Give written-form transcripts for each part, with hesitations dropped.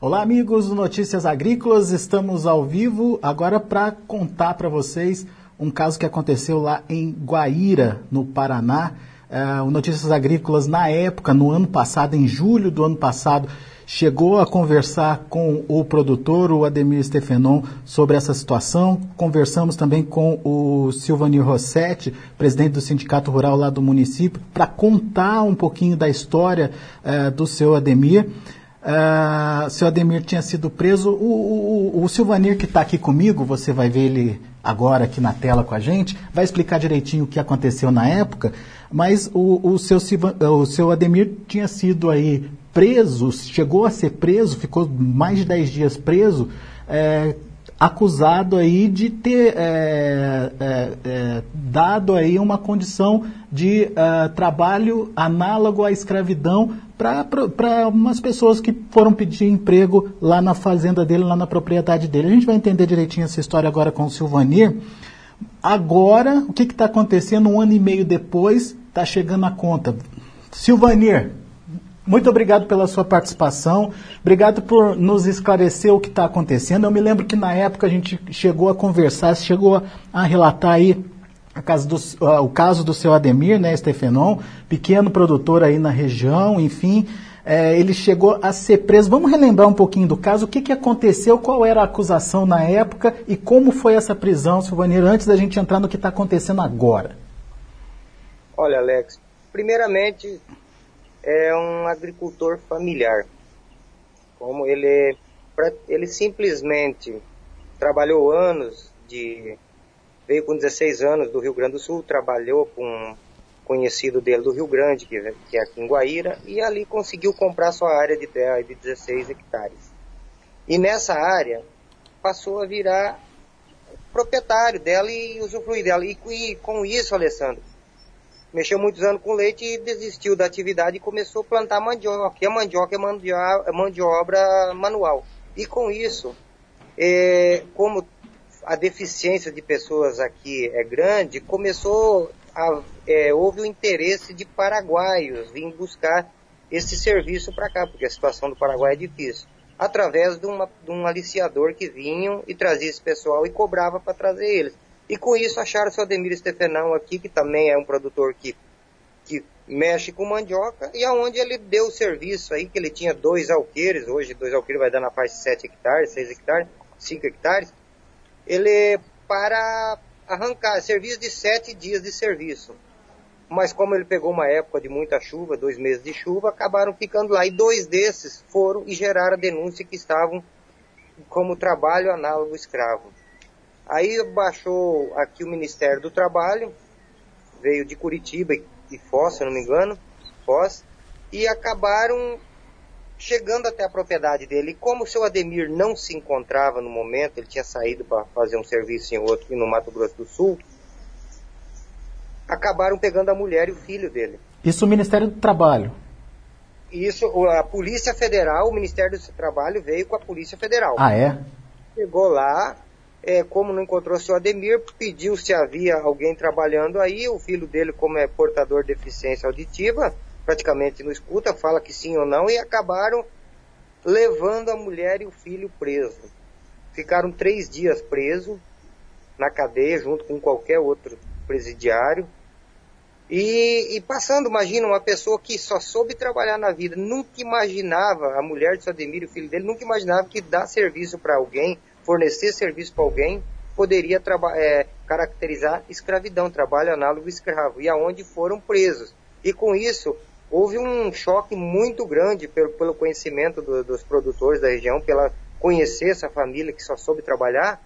Olá, amigos do Notícias Agrícolas, estamos ao vivo agora para contar para vocês um caso que aconteceu lá em Guaíra, no Paraná. O Notícias Agrícolas, na época, no ano passado, em julho do ano passado, chegou a conversar com o produtor, o Ademir Stefanon, sobre essa situação. Conversamos também com o Silvanir Rossetti, presidente do Sindicato Rural lá do município, para contar um pouquinho da história do seu Ademir. Seu Ademir tinha sido preso. O Silvanir, que está aqui comigo, você vai ver ele agora aqui na tela com a gente, vai explicar direitinho o que aconteceu na época, mas o seu Ademir tinha sido aí preso, chegou a ser preso, ficou mais de 10 dias preso, acusado aí de ter dado aí uma condição de trabalho análogo à escravidão para umas pessoas que foram pedir emprego lá na fazenda dele, lá na propriedade dele. A gente vai entender direitinho essa história agora com o Silvanir. Agora, o que está acontecendo? Um ano e meio depois, está chegando a conta. Silvanir, muito obrigado pela sua participação, obrigado por nos esclarecer o que está acontecendo. Eu me lembro que na época a gente chegou a conversar, chegou a relatar aí o caso do seu Ademir, né, Stefanon, pequeno produtor aí na região, enfim, ele chegou a ser preso. Vamos relembrar um pouquinho do caso, o que aconteceu, qual era a acusação na época e como foi essa prisão, Silvanir, antes da gente entrar no que está acontecendo agora. Olha, Alex, primeiramente é um agricultor familiar. Como ele simplesmente trabalhou anos veio com 16 anos do Rio Grande do Sul, trabalhou com um conhecido dele do Rio Grande, que é aqui em Guaíra, e ali conseguiu comprar sua área de 16 hectares. E nessa área passou a virar proprietário dela e usufruir dela. E com isso, Alessandro, mexeu muitos anos com leite e desistiu da atividade e começou a plantar mandioca. E a mandioca é mão de obra manual. E com isso, como a deficiência de pessoas aqui é grande, houve o interesse de paraguaios vir buscar esse serviço para cá, porque a situação do Paraguai é difícil, através de um aliciador que vinham e trazia esse pessoal e cobrava para trazer eles. E com isso acharam o seu Ademir Stefanon aqui, que também é um produtor que mexe com mandioca, e aonde ele deu o serviço aí, que ele tinha 2 alqueires, hoje 2 alqueires vai dar na faixa de 7 hectares, 6 hectares, 5 hectares, ele para arrancar, serviço de 7 dias de serviço. Mas como ele pegou uma época de muita chuva, 2 meses de chuva, acabaram ficando lá. E 2 desses foram e geraram a denúncia que estavam como trabalho análogo escravo. Aí baixou aqui o Ministério do Trabalho, veio de Curitiba e Foz, se eu não me engano, Foz, e acabaram chegando até a propriedade dele. E como o seu Ademir não se encontrava no momento, ele tinha saído para fazer um serviço no Mato Grosso do Sul, acabaram pegando a mulher e o filho dele. Isso o Ministério do Trabalho? Isso, a Polícia Federal, o Ministério do Trabalho veio com a Polícia Federal. Ah, é? Chegou lá, como não encontrou o seu Ademir, pediu se havia alguém trabalhando aí. O filho dele, como é portador de deficiência auditiva, praticamente não escuta, fala que sim ou não, e acabaram levando a mulher e o filho preso. Ficaram 3 dias presos na cadeia, junto com qualquer outro presidiário, e passando, imagina, uma pessoa que só soube trabalhar na vida, nunca imaginava, a mulher de seu Ademir e o filho dele, nunca imaginava que dar serviço para alguém, fornecer serviço para alguém, poderia caracterizar escravidão, trabalho análogo escravo, e aonde foram presos. E com isso, houve um choque muito grande pelo conhecimento dos produtores da região, pela conhecer essa família que só soube trabalhar,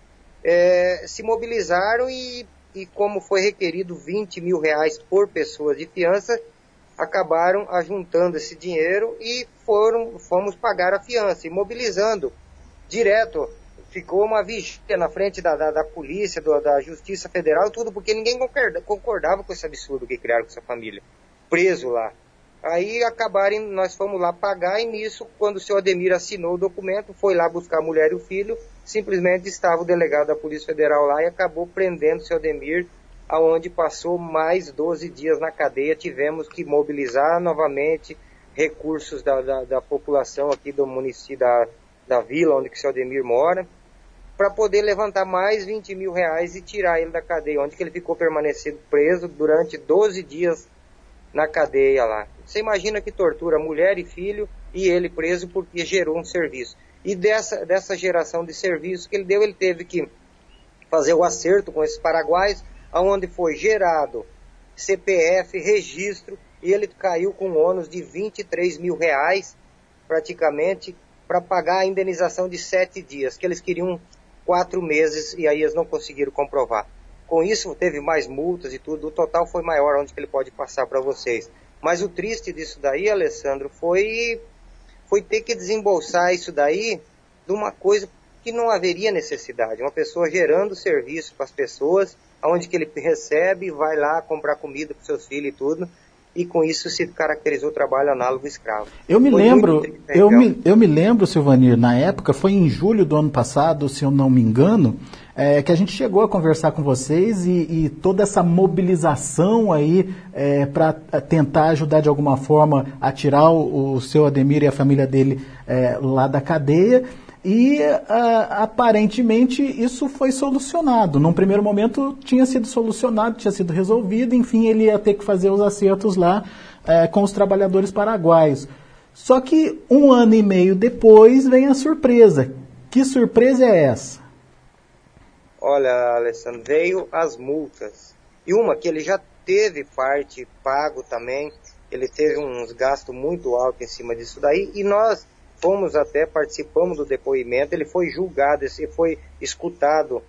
se mobilizaram e como foi requerido 20 mil reais por pessoa de fiança, acabaram ajuntando esse dinheiro e fomos pagar a fiança, e mobilizando direto. Ficou uma vigília na frente da polícia, da Justiça Federal, tudo, porque ninguém concordava com esse absurdo que criaram com essa família, preso lá. Aí nós fomos lá pagar, e nisso, quando o seu Ademir assinou o documento, foi lá buscar a mulher e o filho, simplesmente estava o delegado da Polícia Federal lá e acabou prendendo o seu Ademir, aonde passou mais 12 dias na cadeia. Tivemos que mobilizar novamente recursos da população aqui do município, da vila onde que o seu Ademir mora, para poder levantar mais 20 mil reais e tirar ele da cadeia, onde que ele ficou permanecido preso durante 12 dias na cadeia lá. Você imagina que tortura mulher e filho e ele preso porque gerou um serviço. E dessa geração de serviço que ele deu, ele teve que fazer o acerto com esses paraguaios, onde foi gerado CPF, registro, e ele caiu com um ônus de 23 mil reais, praticamente, para pagar a indenização de 7 dias, que eles queriam 4 meses, e aí eles não conseguiram comprovar. Com isso, teve mais multas e tudo, o total foi maior, onde que ele pode passar para vocês. Mas o triste disso daí, Alessandro, foi ter que desembolsar isso daí de uma coisa que não haveria necessidade. Uma pessoa gerando serviço para as pessoas, onde que ele recebe, vai lá comprar comida para seus filhos e tudo, e com isso se caracterizou o trabalho análogo escravo. Eu me lembro, Silvanir, na época, foi em julho do ano passado, se eu não me engano, que a gente chegou a conversar com vocês e toda essa mobilização aí para tentar ajudar de alguma forma a tirar o seu Ademir e a família dele lá da cadeia. E aparentemente isso foi solucionado. Num primeiro momento tinha sido solucionado, tinha sido resolvido, enfim, ele ia ter que fazer os acertos lá com os trabalhadores paraguaios. Só que 1 ano e meio depois vem a surpresa. Que surpresa é essa? Olha, Alessandro, veio as multas. E uma que ele já teve parte pago também, ele teve uns gastos muito altos em cima disso daí, e nós fomos até, participamos do depoimento, ele foi julgado, ele foi escutado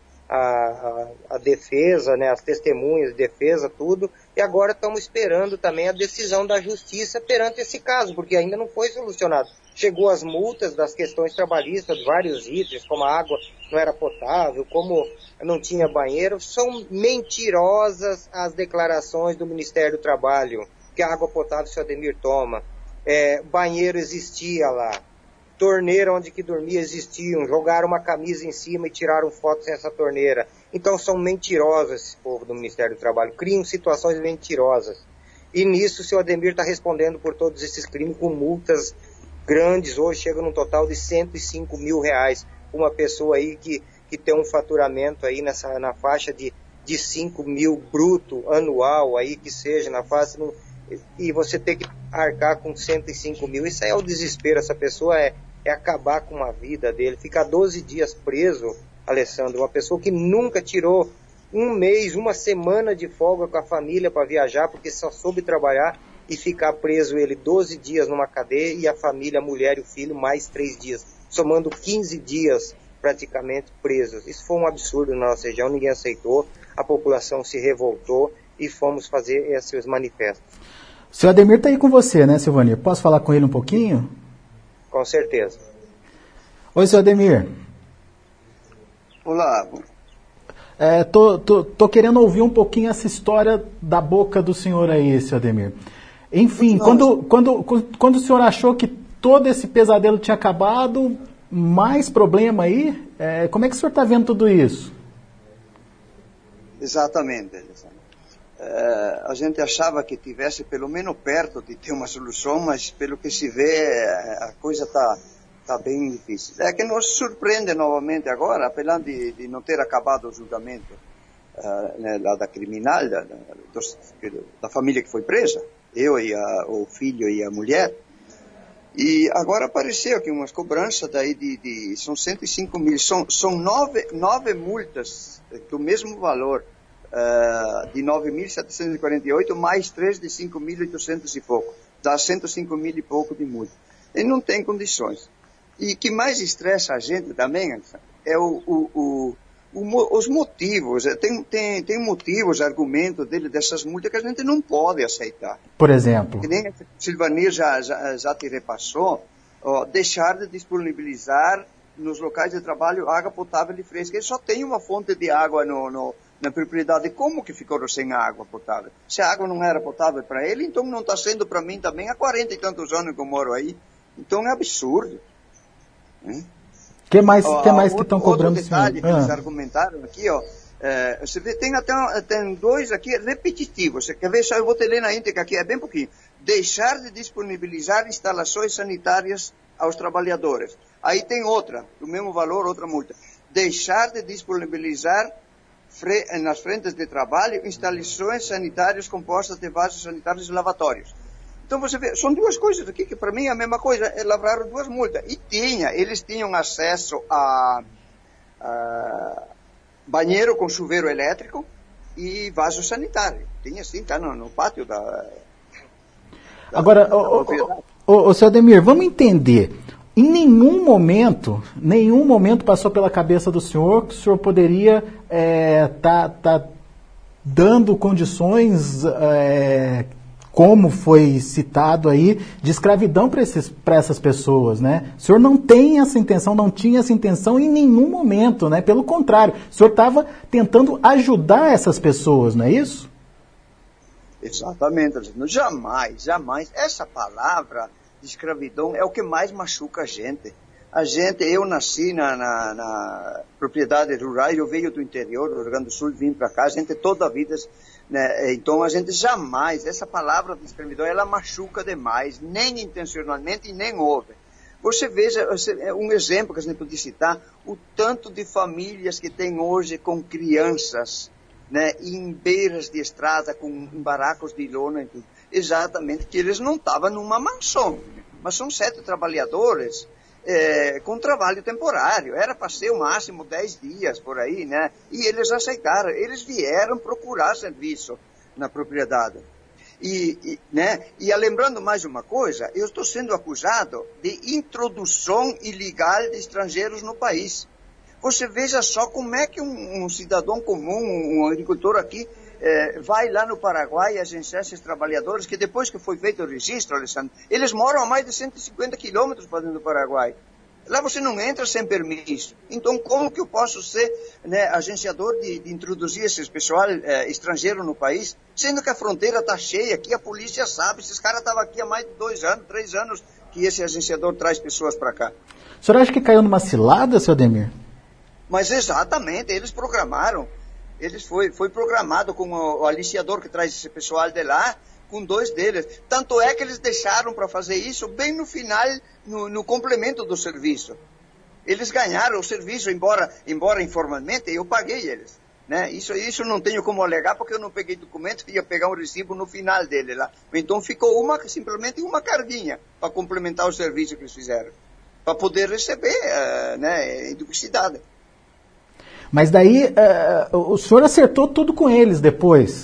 a defesa, né, as testemunhas de defesa, tudo, e agora estamos esperando também a decisão da justiça perante esse caso, porque ainda não foi solucionado. Chegou as multas das questões trabalhistas, vários itens, como a água não era potável, como não tinha banheiro. São mentirosas as declarações do Ministério do Trabalho, que a água potável o seu Ademir toma. Banheiro existia lá. Torneira onde que dormia existiam, jogaram uma camisa em cima e tiraram fotos sem essa torneira. Então são mentirosos esse povo do Ministério do Trabalho, criam situações mentirosas. E nisso o seu Ademir está respondendo por todos esses crimes com multas grandes, hoje chega num total de 105 mil reais. Uma pessoa aí que tem um faturamento aí na faixa de 5 mil bruto anual, aí que seja, na faixa, e você ter que arcar com 105 mil, isso aí é o desespero. Essa pessoa é acabar com a vida dele, ficar 12 dias preso, Alessandro, uma pessoa que nunca tirou um mês, uma semana de folga com a família para viajar, porque só soube trabalhar, e ficar preso ele 12 dias numa cadeia, e a família, a mulher e o filho, mais 3 dias, somando 15 dias praticamente presos. Isso foi um absurdo na nossa região, ninguém aceitou, a população se revoltou, e fomos fazer esses manifestos. O senhor Ademir está aí com você, né, Silvanir? Posso falar com ele um pouquinho? Com certeza. Oi, senhor Ademir. Olá. Tô querendo ouvir um pouquinho essa história da boca do senhor aí, senhor Ademir. Enfim, quando o senhor achou que todo esse pesadelo tinha acabado, mais problema aí? Como é que o senhor está vendo tudo isso? Exatamente. A gente achava que tivesse pelo menos perto de ter uma solução, mas pelo que se vê, a coisa está bem difícil. É que nos surpreende novamente agora, apesar de não ter acabado o julgamento lá da criminal, da família que foi presa, eu e o filho e a mulher, e agora apareceu aqui umas cobranças daí são 105 mil, são nove multas do mesmo valor, de 9.748 mais 3 de 5.800 e pouco, dá 105 mil e pouco de multa. E não tem condições. E o que mais estressa a gente também é os motivos. Tem motivos, argumentos dessas multas que a gente não pode aceitar. Por exemplo? Que nem a Silvanir já te repassou, deixar de disponibilizar nos locais de trabalho água potável e fresca. Ele só tem uma fonte de água na propriedade. Como que ficou sem água potável? Se a água não era potável para ele, então não está sendo para mim também há 40 e tantos anos que eu moro aí. Então é absurdo. O que mais que estão cobrando? Outro detalhe que eles argumentaram aqui, você vê, tem até dois aqui repetitivos. Você quer ver? Só eu vou te ler na íntegra aqui, é bem pouquinho. deixar de disponibilizar instalações sanitárias aos trabalhadores. Aí tem outra, do mesmo valor, outra multa. Deixar de disponibilizar nas frentes de trabalho instalações sanitárias compostas de vasos sanitários e lavatórios. Então você vê, são duas coisas aqui que para mim é a mesma coisa, lavraram duas multas. E eles tinham acesso a banheiro com chuveiro elétrico e vaso sanitário. Tinha sim, tá no pátio da Agora, seu Ademir, vamos entender. Em nenhum momento passou pela cabeça do senhor que o senhor poderia tá dando condições, como foi citado aí, de escravidão para essas pessoas, né? O senhor não tem essa intenção, não tinha essa intenção em nenhum momento, né? Pelo contrário, o senhor estava tentando ajudar essas pessoas, não é isso? Exatamente, jamais. Essa palavra de escravidão é o que mais machuca a gente. Eu nasci na propriedade rural, eu venho do interior do Rio Grande do Sul, vim para cá, a gente toda a vida, né, então a gente jamais, essa palavra de escravidão, ela machuca demais, nem intencionalmente e nem houve. Você veja, um exemplo que a gente pode citar, o tanto de famílias que tem hoje com crianças, né, em beiras de estrada, em barracos de lona e tudo. Exatamente, que eles não estavam numa mansão, mas são 7 trabalhadores com trabalho temporário. Era para ser o máximo 10 dias por aí, né? E eles aceitaram, eles vieram procurar serviço na propriedade. E lembrando mais uma coisa, eu estou sendo acusado de introdução ilegal de estrangeiros no país. Você veja só como é que um cidadão comum, um agricultor aqui, vai lá no Paraguai agenciar esses trabalhadores, que depois que foi feito o registro, Alessandro, eles moram a mais de 150 quilômetros para dentro do Paraguai. Lá você não entra sem permisso. Então, como que eu posso ser, né, agenciador de introduzir esse pessoal estrangeiro no país, sendo que a fronteira está cheia, que a polícia sabe, esses caras estavam aqui há mais de 2 anos, 3 anos, que esse agenciador traz pessoas para cá. O senhor acha que caiu numa cilada, seu Ademir? Mas exatamente, eles programaram. Foi programado com o aliciador que traz esse pessoal de lá, com 2 deles. Tanto é que eles deixaram para fazer isso bem no final, no complemento do serviço. Eles ganharam o serviço, embora informalmente, eu paguei eles. Né? Isso não tenho como alegar, porque eu não peguei documento, ia pegar um recibo no final dele lá. Então ficou simplesmente uma carguinha para complementar o serviço que eles fizeram, para poder receber educacidade. Mas daí, o senhor acertou tudo com eles depois?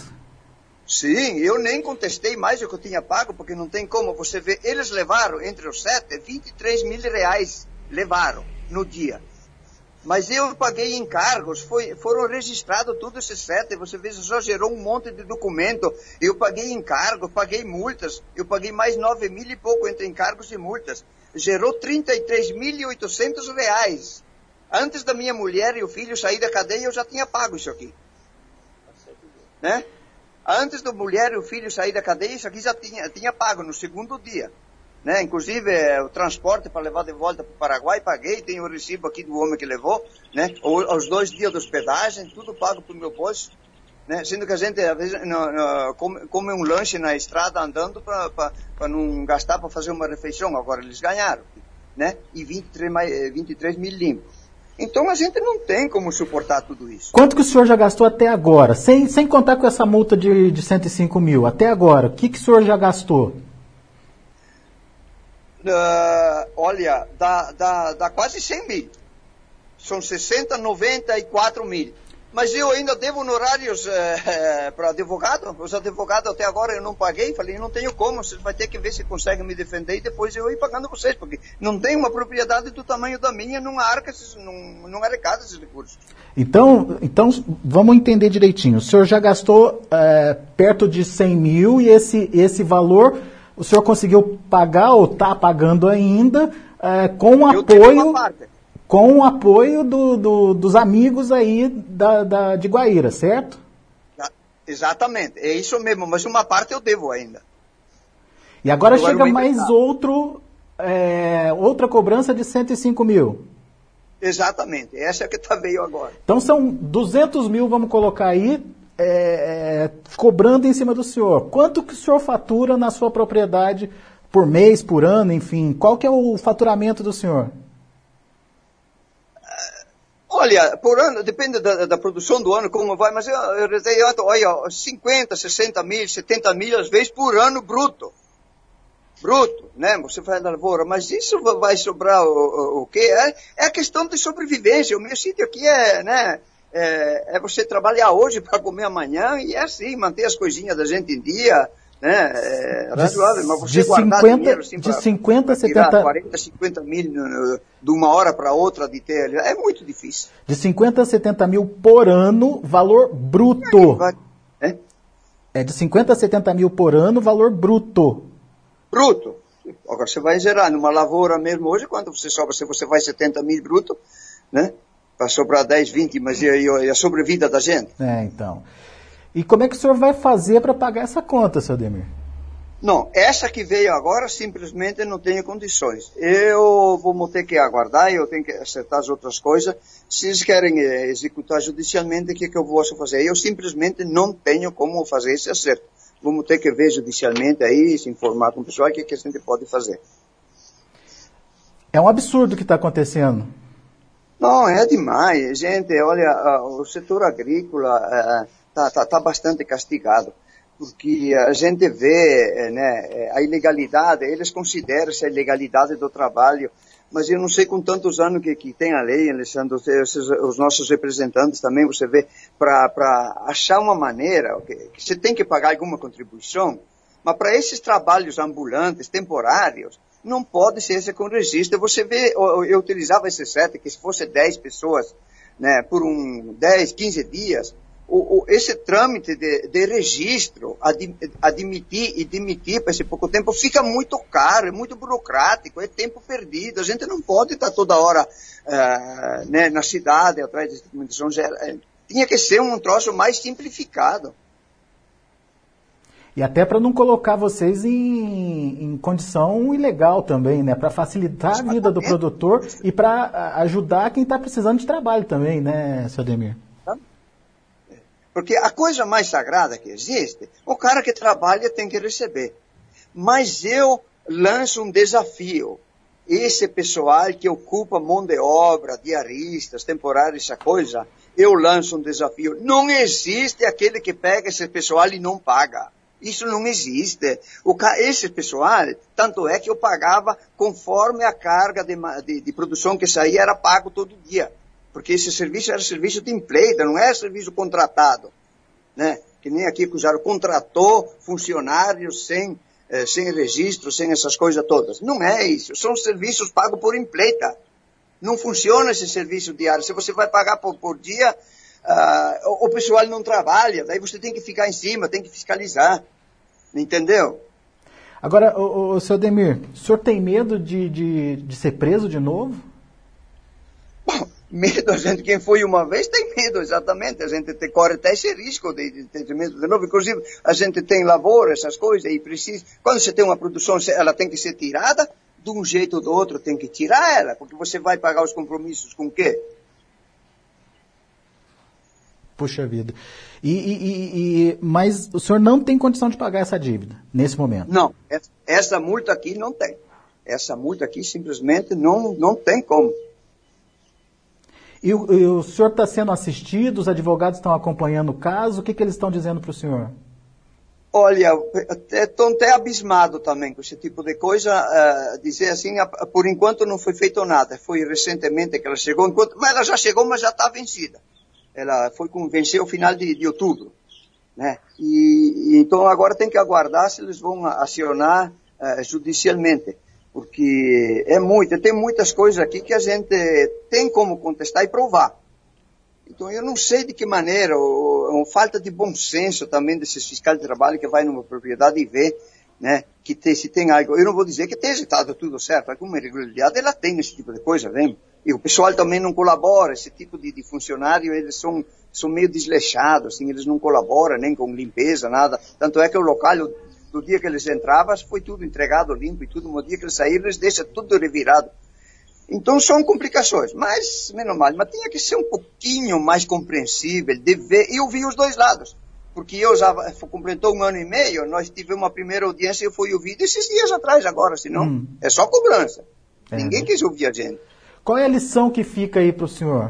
Sim, eu nem contestei mais o que eu tinha pago, porque não tem como. Você vê, eles levaram, entre os 7, 23 mil reais, levaram no dia. Mas eu paguei encargos, foram registrados todos esses 7, você vê, só gerou um monte de documento. Eu paguei encargos, paguei multas, eu paguei mais 9 mil e pouco entre encargos e multas. Gerou 33.800 reais. Antes da minha mulher e o filho sair da cadeia, eu já tinha pago isso aqui. Né? Antes da mulher e o filho sair da cadeia, isso aqui já tinha pago no segundo dia. Né? Inclusive, o transporte para levar de volta para o Paraguai, paguei, tenho o recibo aqui do homem que levou, né? Os 2 dias de hospedagem, tudo pago para o meu bolso. Né? Sendo que a gente, às vezes, come um lanche na estrada andando para não gastar para fazer uma refeição. Agora eles ganharam. Né? E 23 mil limpos. Então a gente não tem como suportar tudo isso. Quanto que o senhor já gastou até agora? Sem contar com essa multa de 105 mil. Até agora, o que o senhor já gastou? Olha, dá quase 100 mil. São 94 mil. Mas eu ainda devo honorários para advogado. Os advogados até agora eu não paguei. Falei, não tenho como. Você vai ter que ver se consegue me defender e depois eu ir pagando vocês. Porque não tem uma propriedade do tamanho da minha, não arrecada esses recursos. Então, vamos entender direitinho. O senhor já gastou perto de 100 mil e esse valor o senhor conseguiu pagar ou está pagando ainda com apoio... Com o apoio dos amigos aí de Guaíra, certo? Exatamente, é isso mesmo, mas uma parte eu devo ainda. E agora chega mais outra cobrança de 105 mil. Exatamente, essa é que veio agora. Então são 200 mil, vamos colocar aí, cobrando em cima do senhor. Quanto que o senhor fatura na sua propriedade por mês, por ano, enfim? Qual que é o faturamento do senhor? Olha, por ano, depende da produção do ano, como vai, mas eu olha, 50, 60 mil, 70 mil, às vezes, por ano bruto. Bruto, né? Você faz a lavoura, mas isso vai sobrar o quê? É a questão de sobrevivência. O meu sítio aqui é você trabalhar hoje para comer amanhã e é assim, manter as coisinhas da gente em dia, né? É razoável, mas você guardar dinheiro assim de 50 a 70... 40, 50 mil de uma hora para outra de ter, é muito difícil. De 50 a 70 mil por ano, valor bruto. É de 50 a 70 mil por ano, valor bruto. Bruto. Agora você vai gerar numa lavoura mesmo hoje, quanto você sobra? Se você vai 70 mil bruto, né? Vai sobrar 10, 20, mas e a sobrevida da gente? Então. E como é que o senhor vai fazer para pagar essa conta, seu Ademir? Não, essa que veio agora simplesmente não tenho condições. Eu vou ter que aguardar, eu tenho que acertar as outras coisas. Se eles querem executar judicialmente, o que eu posso fazer? Eu simplesmente não tenho como fazer esse acerto. Vamos ter que ver judicialmente aí, se informar com o pessoal, o que a gente pode fazer. É um absurdo o que está acontecendo. Não, é demais. Gente, olha, o setor agrícola tá bastante castigado, porque a gente vê, né, a ilegalidade, eles consideram essa ilegalidade do trabalho, mas eu não sei com tantos anos que tem a lei, Alessandro, os nossos representantes também, você vê, para achar uma maneira, que você tem que pagar alguma contribuição, mas para esses trabalhos ambulantes, temporários, não pode ser com registro. Você vê, eu utilizava esse sete, que se fosse 10 pessoas, né, por 10, 15 dias, esse trâmite de registro, admitir e demitir para esse pouco tempo, fica muito caro, é muito burocrático, é tempo perdido. A gente não pode estar toda hora né, na cidade, atrás de documentação. Tinha que ser um troço mais simplificado. E até para não colocar vocês em condição ilegal também, né? Para facilitar a vida do produtor e para ajudar quem está precisando de trabalho também, né, seu Ademir? Porque a coisa mais sagrada que existe, o cara que trabalha tem que receber. Mas eu lanço um desafio. Esse pessoal que ocupa mão de obra, diaristas, temporários, essa coisa, eu lanço um desafio. Não existe aquele que pega esse pessoal e não paga. Isso não existe. Esse pessoal, tanto é que eu pagava conforme a carga de produção que saía, era pago todo dia. Porque esse serviço era serviço de emprego, não era serviço contratado, né? Que nem aqui que o Jaro contratou funcionários sem registro, sem essas coisas todas. Não é isso, são serviços pagos por empresa. Não funciona esse serviço diário. Se você vai pagar por dia, o pessoal não trabalha, daí você tem que ficar em cima, tem que fiscalizar, entendeu? Agora, o seu Ademir, o senhor tem medo de ser preso de novo? Bom, medo, a gente, quem foi uma vez tem medo, exatamente. A gente corre até esse risco de ter medo de novo. Inclusive, a gente tem lavoura, essas coisas, e precisa. Quando você tem uma produção, ela tem que ser tirada, de um jeito ou do outro tem que tirar ela, porque você vai pagar os compromissos com o quê? Puxa vida. Mas o senhor não tem condição de pagar essa dívida, nesse momento? Não, essa multa aqui não tem. Essa multa aqui simplesmente não tem como. E o senhor está sendo assistido, os advogados estão acompanhando o caso, o que eles estão dizendo para o senhor? Olha, estou até abismado também com esse tipo de coisa, dizer assim, por enquanto não foi feito nada, foi recentemente que ela chegou, mas ela já chegou, mas já está vencida. Ela venceu no final de outubro, né? E então agora tem que aguardar se eles vão acionar judicialmente. Porque tem muitas coisas aqui que a gente tem como contestar e provar. Então eu não sei de que maneira, falta de bom senso também desses fiscais de trabalho que vai numa propriedade e vê, né, que se tem algo. Eu não vou dizer que tenha estado tudo certo, alguma irregularidade ela tem nesse tipo de coisa, vem. E o pessoal também não colabora, esse tipo de funcionário, eles são meio desleixados, assim, eles não colaboram nem com limpeza, nada. Tanto é que o local, do dia que eles entravam, foi tudo entregado, limpo e tudo. No dia que eles saíram, eles deixam tudo revirado. Então são complicações, mas menos mal. Mas tinha que ser um pouquinho mais compreensível, de ver, e ouvir os dois lados. porque eu já completou 1 ano e meio, nós tivemos uma primeira audiência e eu fui ouvido esses dias atrás agora, senão é só cobrança. Ninguém quis ouvir a gente. Qual é a lição que fica aí para o senhor?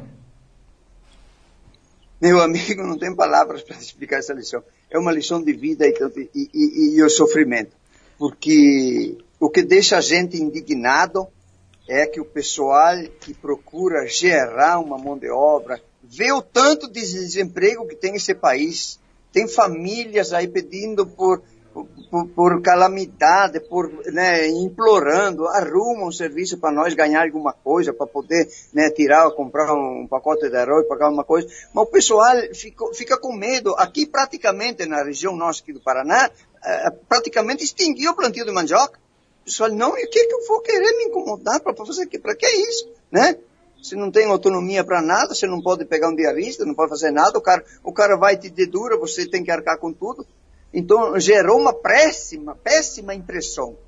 Meu amigo, não tem palavras para explicar essa lição. É uma lição de vida e o sofrimento. Porque o que deixa a gente indignado é que o pessoal que procura gerar uma mão de obra vê o tanto de desemprego que tem esse país. Tem famílias aí pedindo por calamidade, implorando, arruma um serviço para nós ganhar alguma coisa, para poder comprar um pacote de arroz, pagar uma coisa. Mas o pessoal fica com medo. Aqui praticamente, na região nossa aqui do Paraná, praticamente extinguiu o plantio de mandioca. O pessoal, não, e o que eu vou querer me incomodar para fazer aqui? Para que isso? Né? Você não tem autonomia para nada, você não pode pegar um diarista, não pode fazer nada, o cara vai te dedura, você tem que arcar com tudo. Então, gerou uma péssima impressão.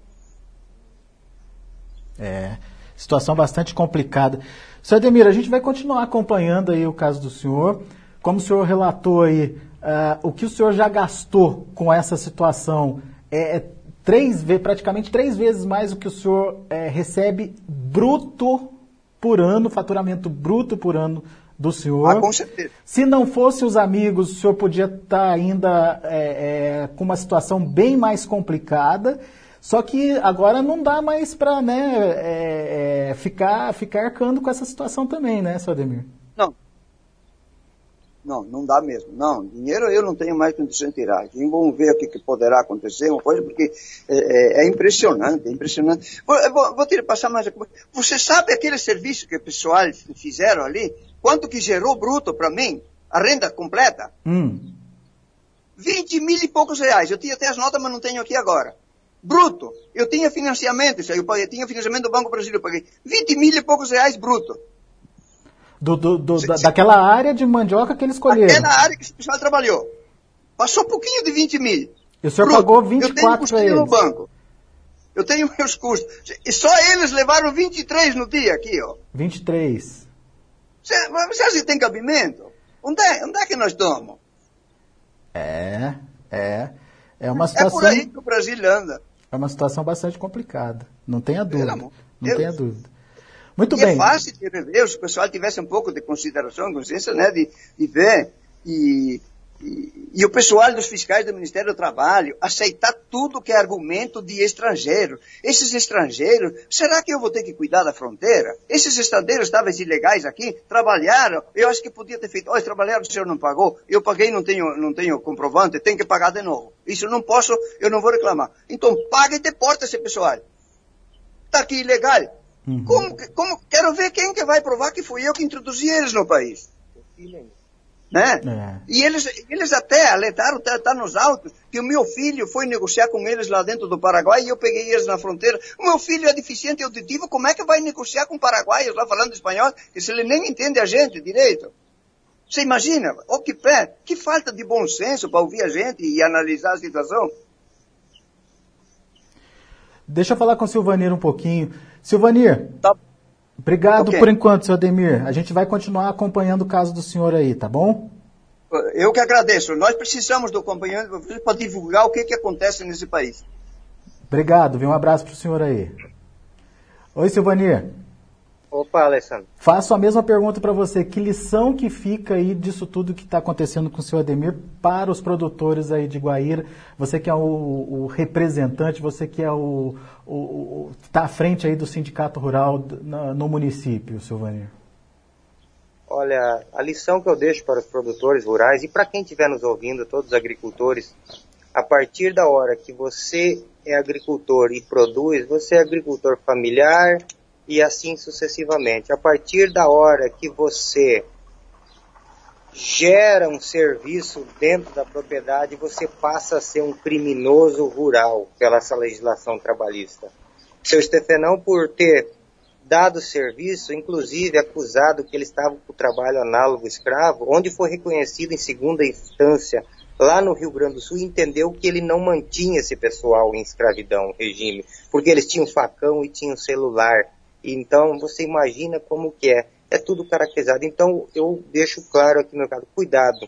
Situação bastante complicada. Sr. Ademir, a gente vai continuar acompanhando aí o caso do senhor. Como o senhor relatou aí, o que o senhor já gastou com essa situação praticamente 3 vezes mais do que o senhor recebe bruto por ano, faturamento bruto por ano do senhor. Com certeza. Se não fosse os amigos, o senhor podia estar ainda com uma situação bem mais complicada, só que agora não dá mais para ficar arcando com essa situação também, né, Sr. Ademir? Não dá mesmo. Não, dinheiro eu não tenho mais condição de tirar. Vamos ver o que poderá acontecer, uma coisa, porque é impressionante, Vou te passar mais uma coisa. Você sabe aquele serviço que o pessoal fizeram ali? Quanto que gerou bruto para mim? A renda completa? 20 mil e poucos reais. Eu tinha até as notas, mas não tenho aqui agora. Bruto. Eu tinha financiamento, eu tinha financiamento do Banco Brasileiro, eu paguei 20 mil e poucos reais bruto. Daquela área de mandioca que eles escolheram. Aquela área que o pessoal trabalhou. Passou um pouquinho de 20 mil. E o senhor pagou 24 para eles? Eu tenho no banco. Eu tenho meus custos. E só eles levaram 23 no dia aqui, ó. 23. Você acha que tem cabimento? Onde é que nós estamos? É uma situação... É por aí que o Brasil anda. É uma situação bastante complicada. Não tenha dúvida. Não tenha dúvida. Muito e bem. É fácil de rever, se o pessoal tivesse um pouco de consideração, consciência, de ver. E o pessoal dos fiscais do Ministério do Trabalho aceitar tudo que é argumento de estrangeiro. Esses estrangeiros, será que eu vou ter que cuidar da fronteira? Esses estrangeiros estavam ilegais aqui, trabalharam, eu acho que podia ter feito, trabalharam, o senhor não pagou, eu paguei, não tenho comprovante, tem que pagar de novo. Isso eu não posso, eu não vou reclamar. Então paga e deporta esse pessoal. Está aqui ilegal. Como quero ver quem que vai provar que fui eu que introduzi eles no país. Né? E eles até alertaram, tá nos autos, que o meu filho foi negociar com eles lá dentro do Paraguai e eu peguei eles na fronteira. O meu filho é deficiente auditivo, como é que vai negociar com paraguaios lá falando espanhol, que se ele nem entende a gente direito? Você imagina? Que falta de bom senso para ouvir a gente e analisar a situação. Deixa eu falar com o Silvanir um pouquinho. Silvanir, obrigado por enquanto, Sr. Ademir. A gente vai continuar acompanhando o caso do senhor aí, tá bom? Eu que agradeço. Nós precisamos do acompanhamento para divulgar o que acontece nesse país. Obrigado, um abraço para o senhor aí. Oi, Silvanir. Opa, Alessandro. Faço a mesma pergunta para você. Que lição que fica aí disso tudo que está acontecendo com o senhor Ademir para os produtores aí de Guaíra? Você que é o representante, você que é está à frente aí do Sindicato Rural no município, Silvanir. Olha, a lição que eu deixo para os produtores rurais e para quem estiver nos ouvindo, todos os agricultores, a partir da hora que você é agricultor e produz, você é agricultor familiar, e assim sucessivamente. A partir da hora que você gera um serviço dentro da propriedade, você passa a ser um criminoso rural pela essa legislação trabalhista. Seu Stefanão, por ter dado serviço, inclusive acusado que ele estava com o trabalho análogo escravo, onde foi reconhecido em segunda instância, lá no Rio Grande do Sul, entendeu que ele não mantinha esse pessoal em escravidão, regime, porque eles tinham facão e tinham celular. Então, você imagina como que é tudo caracterizado. Então, eu deixo claro aqui no mercado, cuidado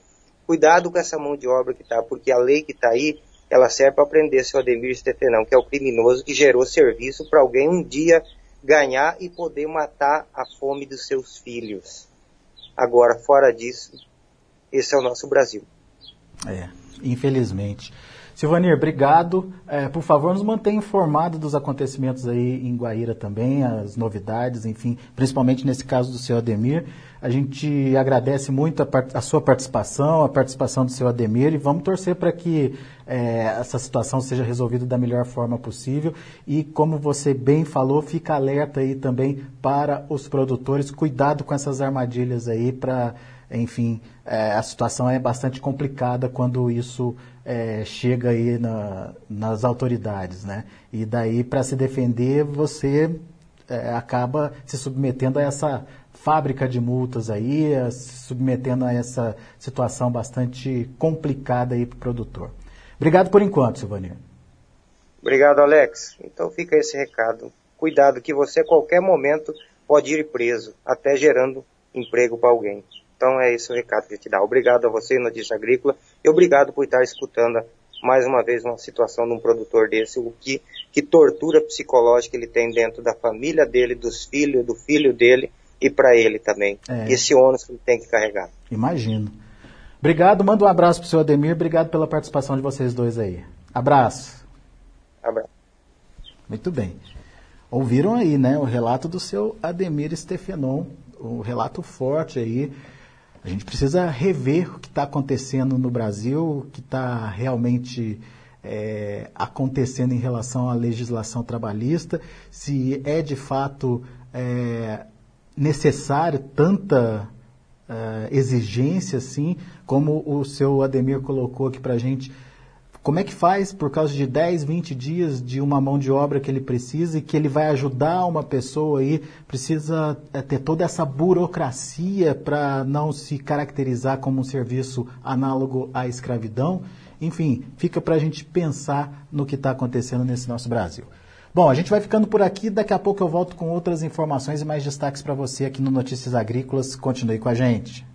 cuidado com essa mão de obra que está, porque a lei que está aí, ela serve para prender seu Ademir Stefanão, que é o criminoso que gerou serviço para alguém um dia ganhar e poder matar a fome dos seus filhos. Agora, fora disso, esse é o nosso Brasil. Infelizmente. Silvanir, obrigado. Por favor, nos mantenha informado dos acontecimentos aí em Guaíra também, as novidades, enfim, principalmente nesse caso do seu Ademir. A gente agradece muito a sua participação, a participação do seu Ademir, e vamos torcer para que essa situação seja resolvida da melhor forma possível. E, como você bem falou, fica alerta aí também para os produtores, cuidado com essas armadilhas aí para... Enfim, a situação é bastante complicada quando isso chega aí nas autoridades, né? E daí, para se defender, você acaba se submetendo a essa fábrica de multas aí, se submetendo a essa situação bastante complicada aí para o produtor. Obrigado por enquanto, Silvanir. Obrigado, Alex. Então fica esse recado. Cuidado que você a qualquer momento pode ir preso, até gerando emprego para alguém. Então é esse o recado que eu te dá. Obrigado a você, Notícia Agrícola, e obrigado por estar escutando mais uma vez uma situação de um produtor desse, o que tortura psicológica ele tem dentro da família dele, dos filhos, do filho dele e para ele também. Esse ônus que ele tem que carregar. Imagino. Obrigado, manda um abraço para o seu Ademir, obrigado pela participação de vocês dois aí. Abraço. Abraço. Muito bem. Ouviram aí, né, o relato do seu Ademir Stefanon, um relato forte aí. A gente precisa rever o que está acontecendo no Brasil, o que está realmente acontecendo em relação à legislação trabalhista, se é de fato necessário tanta exigência assim, como o seu Ademir colocou aqui para a gente. Como é que faz por causa de 10, 20 dias de uma mão de obra que ele precisa e que ele vai ajudar uma pessoa aí, precisa ter toda essa burocracia para não se caracterizar como um serviço análogo à escravidão? Enfim, fica para a gente pensar no que está acontecendo nesse nosso Brasil. Bom, a gente vai ficando por aqui, daqui a pouco eu volto com outras informações e mais destaques para você aqui no Notícias Agrícolas. Continue com a gente.